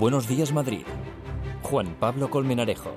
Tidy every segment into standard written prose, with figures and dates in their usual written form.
Buenos Días Madrid. Juan Pablo Colmenarejo.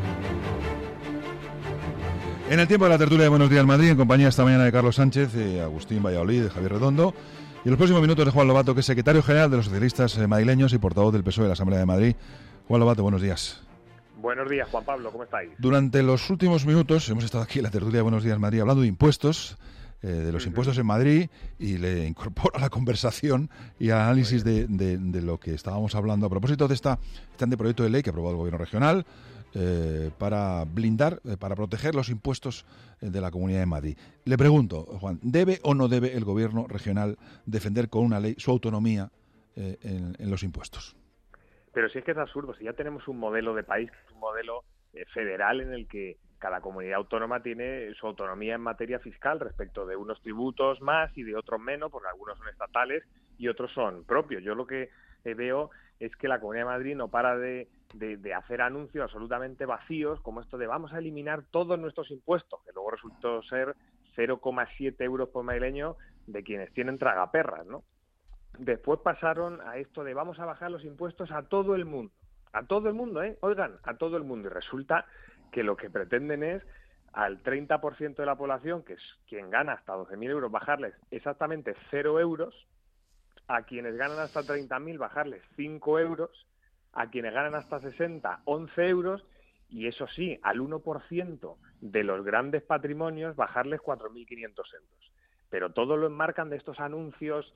En el tiempo de la tertulia de Buenos Días Madrid, en compañía esta mañana de Carlos Sánchez, Agustín Valladolid, de Javier Redondo, y en los próximos minutos de Juan Lobato, que es secretario general de los socialistas madrileños y portavoz del PSOE de la Asamblea de Madrid. Juan Lobato, buenos días. Buenos días, Juan Pablo, ¿cómo estáis? Durante los últimos minutos hemos estado aquí en la tertulia de Buenos Días Madrid hablando de impuestos, de los impuestos en Madrid, y le incorporo a la conversación y al análisis de lo que estábamos hablando a propósito de este anteproyecto de ley que ha aprobado el Gobierno regional para blindar, para proteger los impuestos de la Comunidad de Madrid. Le pregunto, Juan, ¿debe o no debe el Gobierno regional defender con una ley su autonomía en los impuestos? Pero si es que es absurdo, si ya tenemos un modelo de país, un modelo federal en el que cada comunidad autónoma tiene su autonomía en materia fiscal respecto de unos tributos más y de otros menos, porque algunos son estatales y otros son propios. Yo lo que veo es que la Comunidad de Madrid no para de hacer anuncios absolutamente vacíos, como esto de vamos a eliminar todos nuestros impuestos, que luego resultó ser 0,7 euros por madrileño de quienes tienen tragaperras, ¿no? Después pasaron a esto de vamos a bajar los impuestos a todo el mundo, a todo el mundo, oigan, a todo el mundo, y resulta que lo que pretenden es al 30% de la población, que es quien gana hasta 12.000 euros, bajarles exactamente 0 euros, a quienes ganan hasta 30.000 bajarles 5 euros, a quienes ganan hasta 60, 11 euros, y eso sí, al 1% de los grandes patrimonios bajarles 4.500 euros. Pero todo lo enmarcan de estos anuncios,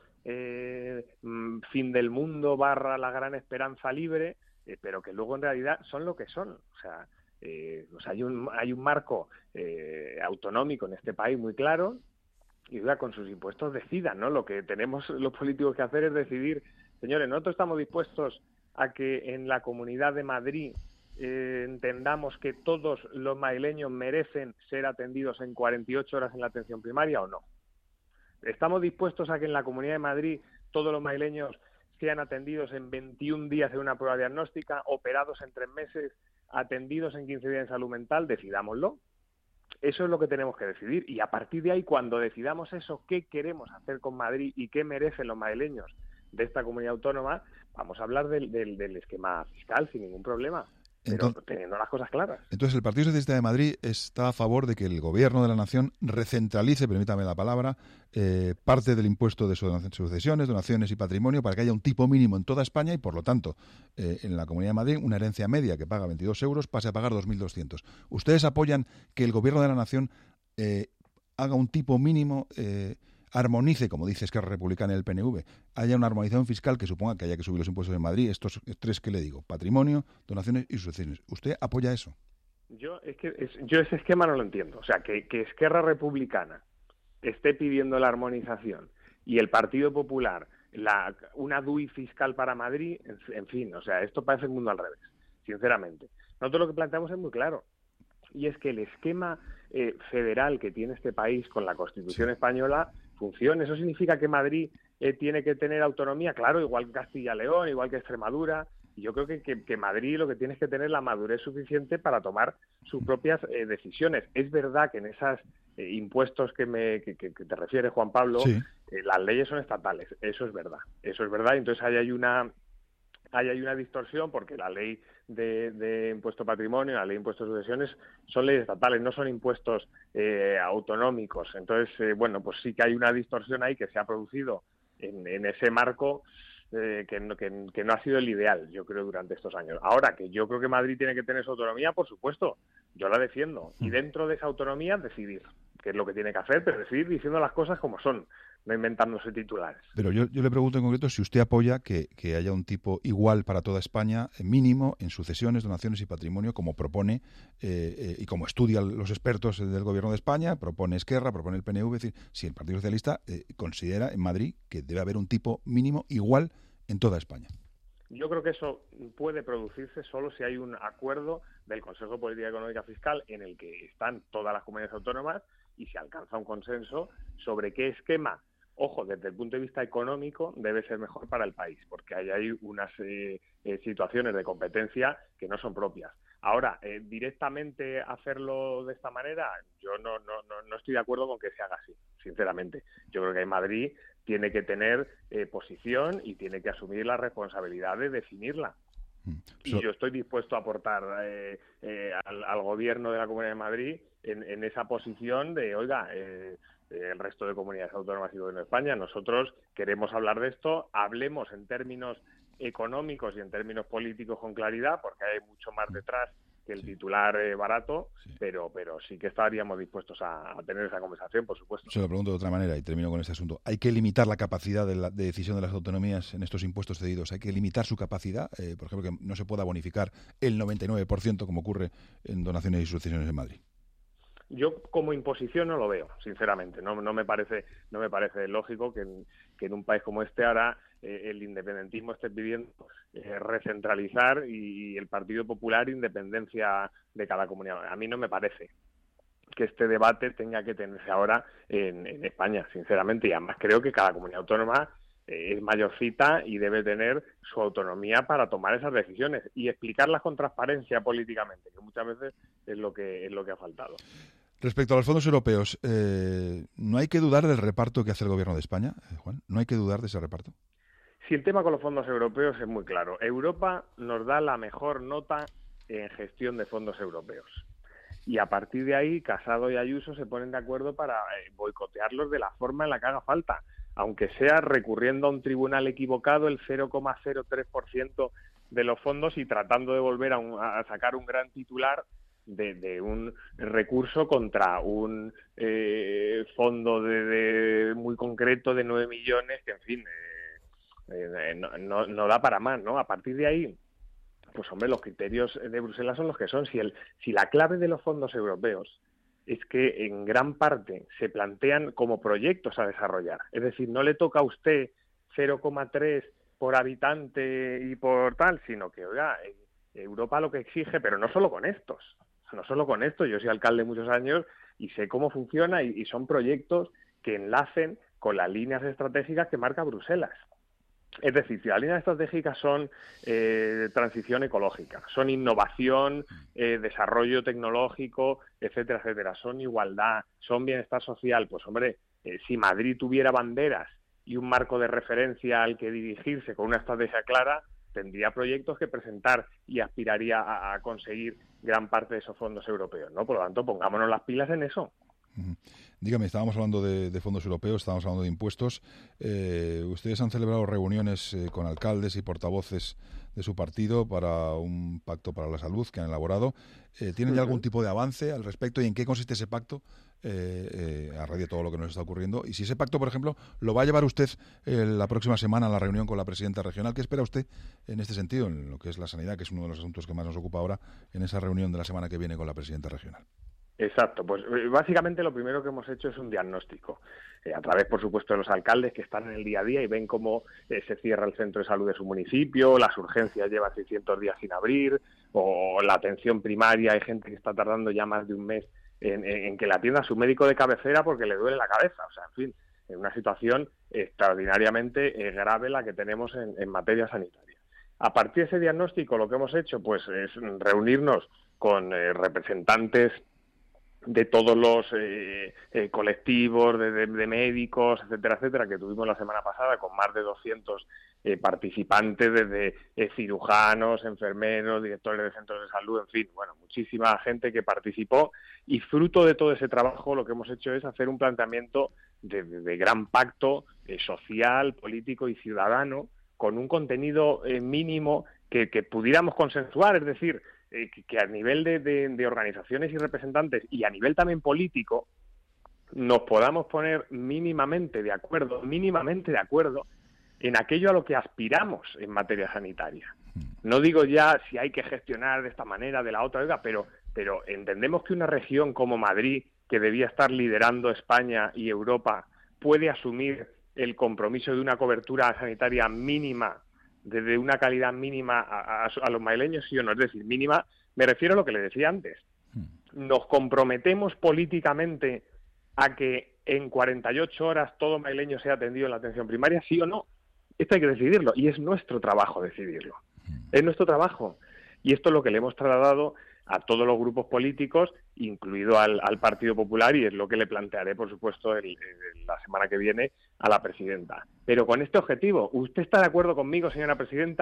fin del mundo / la gran esperanza libre, pero que luego en realidad son lo que son. O sea, hay un marco autonómico en este país muy claro, y con sus impuestos decidan, ¿no? Lo que tenemos los políticos que hacer es decidir, señores, nosotros estamos dispuestos a que en la Comunidad de Madrid entendamos que todos los madrileños merecen ser atendidos en 48 horas en la atención primaria o no. ¿Estamos dispuestos a que en la Comunidad de Madrid todos los madrileños sean atendidos en 21 días en una prueba diagnóstica, operados en 3 meses, atendidos en 15 días en salud mental? Decidámoslo. Eso es lo que tenemos que decidir. Y a partir de ahí, cuando decidamos eso, qué queremos hacer con Madrid y qué merecen los madrileños de esta comunidad autónoma, vamos a hablar del esquema fiscal sin ningún problema. Pero teniendo las cosas claras. Entonces, el Partido Socialista de Madrid está a favor de que el Gobierno de la Nación recentralice, permítame la palabra, parte del impuesto de sucesiones, donaciones y patrimonio para que haya un tipo mínimo en toda España y, por lo tanto, en la Comunidad de Madrid, una herencia media que paga 22 euros pase a pagar 2.200. ¿Ustedes apoyan que el Gobierno de la Nación haga un tipo mínimo, armonice, como dice Esquerra Republicana y el PNV, haya una armonización fiscal que suponga que haya que subir los impuestos en Madrid, estos 3 que le digo, patrimonio, donaciones y sucesiones? ¿Usted apoya eso? Yo ese esquema no lo entiendo. O sea, que Esquerra Republicana esté pidiendo la armonización y el Partido Popular una DUI fiscal para Madrid, en fin, o sea, esto parece el mundo al revés, sinceramente. Nosotros lo que planteamos es muy claro, y es que el esquema federal que tiene este país con la Constitución española funcione. Eso significa que Madrid tiene que tener autonomía, claro, igual que Castilla y León, igual que Extremadura. Y yo creo que Madrid lo que tiene es que tener la madurez suficiente para tomar sus propias decisiones. Es verdad que en esos impuestos que te refieres, Juan Pablo, sí, las leyes son estatales. Eso es verdad. Entonces ahí hay una distorsión, porque la ley de impuesto patrimonio, la ley de impuestos de sucesiones son leyes estatales, no son impuestos autonómicos. Entonces, pues sí que hay una distorsión ahí que se ha producido en ese marco que no ha sido el ideal, yo creo, durante estos años. Ahora, que yo creo que Madrid tiene que tener su autonomía, por supuesto, yo la defiendo. Y dentro de esa autonomía decidir qué es lo que tiene que hacer, pero decidir diciendo las cosas como son, no inventándose titulares. Pero yo le pregunto en concreto si usted apoya que haya un tipo igual para toda España, mínimo, en sucesiones, donaciones y patrimonio, como propone y como estudian los expertos del Gobierno de España, propone Esquerra, propone el PNV. Es decir, si el Partido Socialista considera en Madrid que debe haber un tipo mínimo igual en toda España. Yo creo que eso puede producirse solo si hay un acuerdo del Consejo de Política Económica Fiscal en el que están todas las comunidades autónomas y se alcanza un consenso sobre qué esquema, ojo, desde el punto de vista económico, debe ser mejor para el país, porque hay unas situaciones de competencia que no son propias. Ahora, directamente hacerlo de esta manera, yo no estoy de acuerdo con que se haga así, sinceramente. Yo creo que en Madrid tiene que tener posición y tiene que asumir la responsabilidad de definirla. Y yo estoy dispuesto a aportar al gobierno de la Comunidad de Madrid en esa posición de, oiga, el resto de comunidades autónomas y gobierno de España, nosotros queremos hablar de esto, hablemos en términos económicos y en términos políticos con claridad, porque hay mucho más detrás que el titular barato, pero sí que estaríamos dispuestos a tener esa conversación, por supuesto. Se lo pregunto de otra manera y termino con este asunto. ¿Hay que limitar la capacidad de decisión de las autonomías en estos impuestos cedidos? ¿Hay que limitar su capacidad? Por ejemplo, que no se pueda bonificar el 99% como ocurre en donaciones y sucesiones en Madrid. Yo como imposición no lo veo, sinceramente. No me parece lógico que en un país como este ahora el independentismo esté pidiendo recentralizar y el Partido Popular independencia de cada comunidad. A mí no me parece que este debate tenga que tenerse ahora en España, sinceramente. Y además creo que cada comunidad autónoma es mayorcita y debe tener su autonomía para tomar esas decisiones y explicarlas con transparencia políticamente, que muchas veces es lo que ha faltado. Respecto a los fondos europeos, ¿no hay que dudar del reparto que hace el Gobierno de España, Juan? ¿No hay que dudar de ese reparto? Sí, el tema con los fondos europeos es muy claro. Europa nos da la mejor nota en gestión de fondos europeos. Y a partir de ahí, Casado y Ayuso se ponen de acuerdo para boicotearlos de la forma en la que haga falta, aunque sea recurriendo a un tribunal equivocado el 0,03% de los fondos y tratando de volver a sacar un gran titular de un recurso contra un fondo de muy concreto de 9 millones que, en fin, no da para más, ¿no? A partir de ahí, pues hombre, los criterios de Bruselas son los que son. Si la clave de los fondos europeos es que en gran parte se plantean como proyectos a desarrollar, es decir, no le toca a usted 0,3 por habitante y por tal, sino que, oiga, Europa lo que exige, pero no solo con estos, yo soy alcalde muchos años y sé cómo funciona y son proyectos que enlacen con las líneas estratégicas que marca Bruselas. Es decir, si las líneas estratégicas son transición ecológica, son innovación, desarrollo tecnológico, etcétera, etcétera, son igualdad, son bienestar social, pues hombre, si Madrid tuviera banderas y un marco de referencia al que dirigirse con una estrategia clara, tendría proyectos que presentar y aspiraría a conseguir gran parte de esos fondos europeos, ¿no? Por lo tanto, pongámonos las pilas en eso. Dígame, estábamos hablando de fondos europeos, estábamos hablando de impuestos. Ustedes han celebrado reuniones con alcaldes y portavoces de su partido para un pacto para la salud que han elaborado. ¿Tienen ya algún tipo de avance al respecto y en qué consiste ese pacto a raíz de todo lo que nos está ocurriendo? Y si ese pacto, por ejemplo, lo va a llevar usted la próxima semana a la reunión con la presidenta regional, ¿qué espera usted en este sentido, en lo que es la sanidad, que es uno de los asuntos que más nos ocupa ahora, en esa reunión de la semana que viene con la presidenta regional? Exacto, pues básicamente lo primero que hemos hecho es un diagnóstico, a través, por supuesto, de los alcaldes que están en el día a día y ven cómo se cierra el centro de salud de su municipio, las urgencias llevan 600 días sin abrir, o la atención primaria, hay gente que está tardando ya más de un mes en que la atienda a su médico de cabecera porque le duele la cabeza, o sea, en fin, es una situación extraordinariamente grave la que tenemos en materia sanitaria. A partir de ese diagnóstico, lo que hemos hecho pues es reunirnos con representantes de todos los colectivos de médicos, etcétera, etcétera, que tuvimos la semana pasada con más de 200 participantes, desde cirujanos, enfermeros, directores de centros de salud, en fin, bueno, muchísima gente que participó y fruto de todo ese trabajo lo que hemos hecho es hacer un planteamiento de gran pacto social, político y ciudadano con un contenido mínimo que pudiéramos consensuar, es decir, que a nivel de organizaciones y representantes y a nivel también político nos podamos poner mínimamente de acuerdo en aquello a lo que aspiramos en materia sanitaria. No digo ya si hay que gestionar de esta manera, de la otra, pero entendemos que una región como Madrid, que debía estar liderando España y Europa, puede asumir el compromiso de una cobertura sanitaria mínima, desde una calidad mínima a los madrileños, sí o no, es decir, mínima, me refiero a lo que le decía antes. Nos comprometemos políticamente a que en 48 horas todo madrileño sea atendido en la atención primaria, sí o no. Esto hay que decidirlo y es nuestro trabajo decidirlo. Es nuestro trabajo. Y esto es lo que le hemos trasladado a todos los grupos políticos, incluido al Partido Popular, y es lo que le plantearé, por supuesto, la semana que viene a la presidenta. Pero con este objetivo, ¿usted está de acuerdo conmigo, señora presidenta,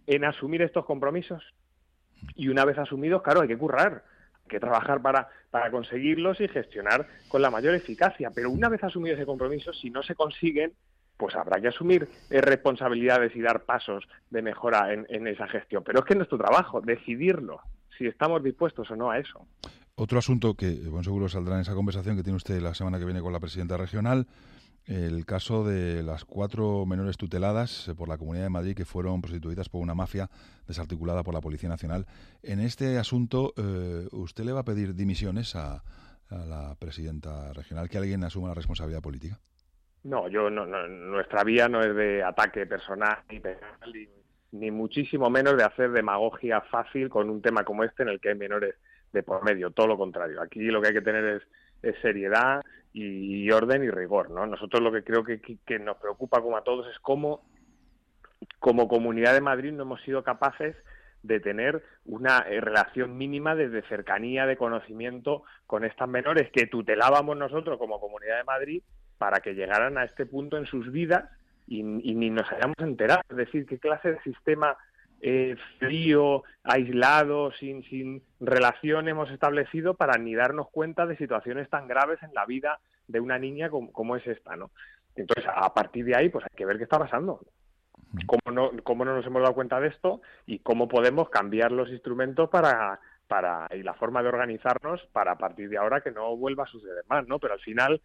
en asumir estos compromisos. Y una vez asumidos, claro, hay que currar, hay que trabajar para conseguirlos y gestionar con la mayor eficacia. Pero una vez asumido ese compromiso, si no se consiguen, pues habrá que asumir responsabilidades y dar pasos de mejora en esa gestión. Pero es que es nuestro trabajo, decidirlo, si estamos dispuestos o no a eso. Otro asunto que, bueno, seguro saldrá en esa conversación que tiene usted la semana que viene con la presidenta regional, el caso de las 4 menores tuteladas por la Comunidad de Madrid que fueron prostituidas por una mafia desarticulada por la Policía Nacional. En este asunto, ¿usted le va a pedir dimisiones a la presidenta regional, que alguien asuma la responsabilidad política? No, nuestra vía no es de ataque personal ni muchísimo menos de hacer demagogia fácil con un tema como este en el que hay menores de por medio, todo lo contrario. Aquí lo que hay que tener es seriedad y orden y rigor, ¿no? Nosotros lo que creo que nos preocupa como a todos es cómo, como Comunidad de Madrid, no hemos sido capaces de tener una relación mínima de cercanía, de conocimiento con estas menores que tutelábamos nosotros como Comunidad de Madrid para que llegaran a este punto en sus vidas y ni nos hayamos enterado. Es decir, qué clase de sistema frío, aislado, sin relación hemos establecido para ni darnos cuenta de situaciones tan graves en la vida de una niña como es esta, ¿no? Entonces, a partir de ahí, pues hay que ver qué está pasando. ¿Cómo no nos hemos dado cuenta de esto? Y cómo podemos cambiar los instrumentos y la forma de organizarnos para a partir de ahora que no vuelva a suceder más, ¿no? Pero al final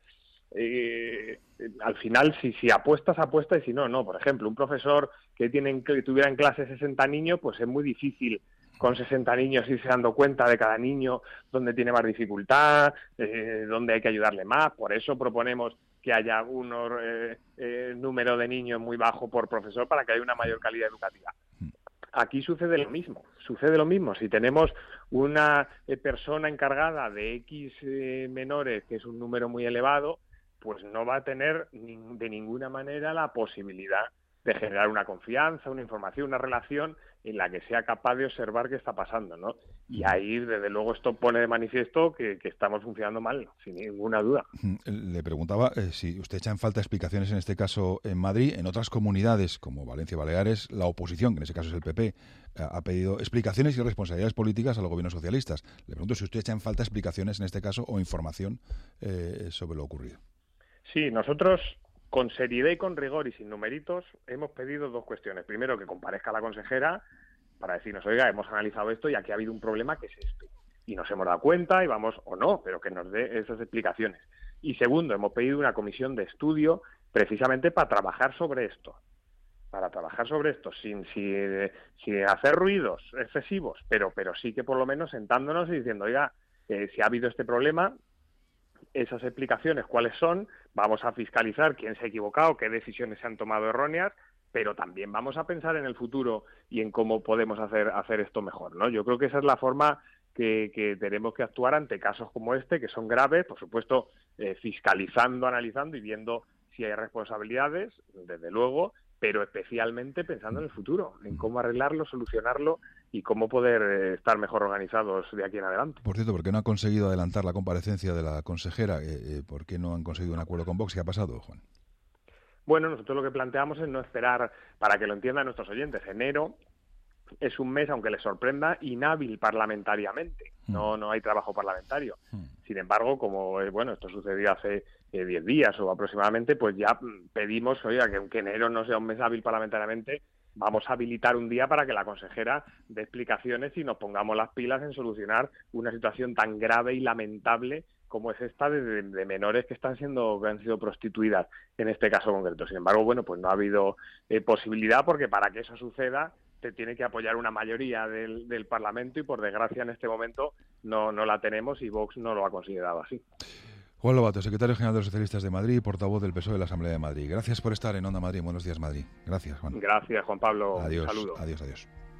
si apuestas y si no. Por ejemplo, un profesor que tuviera en clase 60 niños, pues es muy difícil con 60 niños irse dando cuenta de cada niño dónde tiene más dificultad, dónde hay que ayudarle más. Por eso proponemos que haya un número de niños muy bajo por profesor para que haya una mayor calidad educativa. Aquí sucede lo mismo. Si tenemos una persona encargada de X menores, que es un número muy elevado, pues no va a tener de ninguna manera la posibilidad de generar una confianza, una información, una relación en la que sea capaz de observar qué está pasando, ¿no? Y ahí, desde luego, esto pone de manifiesto que estamos funcionando mal, sin ninguna duda. Le preguntaba si usted echa en falta explicaciones en este caso en Madrid. En otras comunidades, como Valencia y Baleares, la oposición, que en ese caso es el PP, ha pedido explicaciones y responsabilidades políticas a los gobiernos socialistas. Le pregunto si usted echa en falta explicaciones en este caso o información sobre lo ocurrido. Sí, nosotros, con seriedad y con rigor y sin numeritos, hemos pedido 2 cuestiones. Primero, que comparezca la consejera para decirnos, oiga, hemos analizado esto y aquí ha habido un problema que es este. Y nos hemos dado cuenta y vamos, o no, pero que nos dé esas explicaciones. Y segundo, hemos pedido una comisión de estudio precisamente para trabajar sobre esto. Sin hacer ruidos excesivos, pero sí que por lo menos sentándonos y diciendo, oiga, si ha habido este problema, esas explicaciones cuáles son, vamos a fiscalizar quién se ha equivocado, qué decisiones se han tomado erróneas, pero también vamos a pensar en el futuro y en cómo podemos hacer esto mejor, ¿no? Yo creo que esa es la forma que tenemos que actuar ante casos como este, que son graves, por supuesto, fiscalizando, analizando y viendo si hay responsabilidades, desde luego, pero especialmente pensando en el futuro, en cómo arreglarlo, solucionarlo y cómo poder estar mejor organizados de aquí en adelante. Por cierto, ¿por qué no han conseguido adelantar la comparecencia de la consejera? ¿Por qué no han conseguido un acuerdo con Vox? ¿Qué ha pasado, Juan? Bueno, nosotros lo que planteamos es no esperar, para que lo entiendan nuestros oyentes. Enero es un mes, aunque les sorprenda, inhábil parlamentariamente. No hay trabajo parlamentario. Sin embargo, como esto sucedió hace 10 días o aproximadamente, pues ya pedimos, oiga, que aunque enero no sea un mes hábil parlamentariamente, vamos a habilitar un día para que la consejera dé explicaciones y nos pongamos las pilas en solucionar una situación tan grave y lamentable como es esta de menores que han sido prostituidas en este caso concreto. Sin embargo, pues no ha habido posibilidad, porque para que eso suceda se tiene que apoyar una mayoría del Parlamento y, por desgracia, en este momento no la tenemos y Vox no lo ha considerado así. Juan Lobato, secretario general de los Socialistas de Madrid y portavoz del PSOE de la Asamblea de Madrid. Gracias por estar en Onda Madrid. Buenos días, Madrid. Gracias, Juan. Gracias, Juan Pablo. Adiós. Un saludo. Adiós.